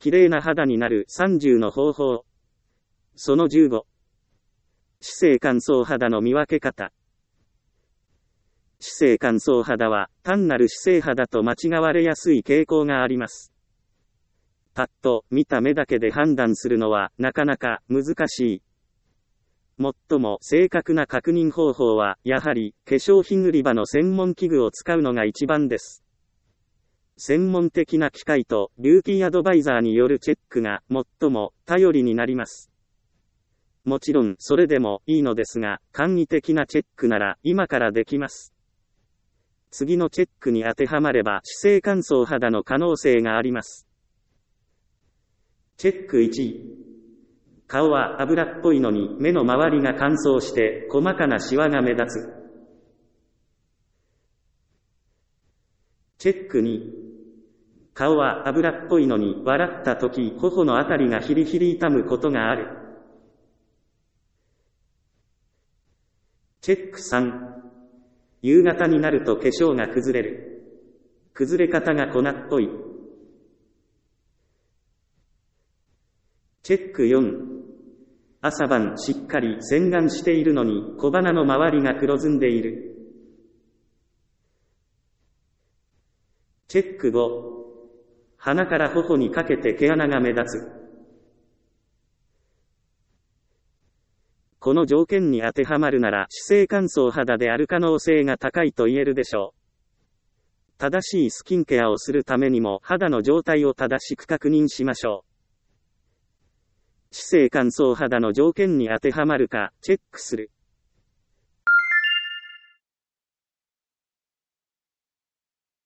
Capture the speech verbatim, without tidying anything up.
綺麗な肌になるさんじゅうの方法。そのじゅうご。脂性乾燥肌の見分け方。脂性乾燥肌は単なる脂性肌と間違われやすい傾向があります。パッと見た目だけで判断するのはなかなか難しい。最も正確な確認方法はやはり化粧品売り場の専門器具を使うのが一番です。専門的な機械とビューティーアドバイザーによるチェックが最も頼りになります。もちろんそれでもいいのですが、簡易的なチェックなら今からできます。次のチェックに当てはまれば脂性乾燥肌の可能性があります。チェックいち。顔は油っぽいのに目の周りが乾燥して細かなシワが目立つ。チェックに。顔は油っぽいのに笑った時頬のあたりがヒリヒリ痛むことがある。チェックさん。夕方になると化粧が崩れる。崩れ方が粉っぽい。チェックよん。朝晩しっかり洗顔しているのに小鼻の周りが黒ずんでいる。チェックご。鼻から頬にかけて毛穴が目立つ。この条件に当てはまるなら脂性乾燥肌である可能性が高いと言えるでしょう。正しいスキンケアをするためにも肌の状態を正しく確認しましょう。脂性乾燥肌の条件に当てはまるかチェックする。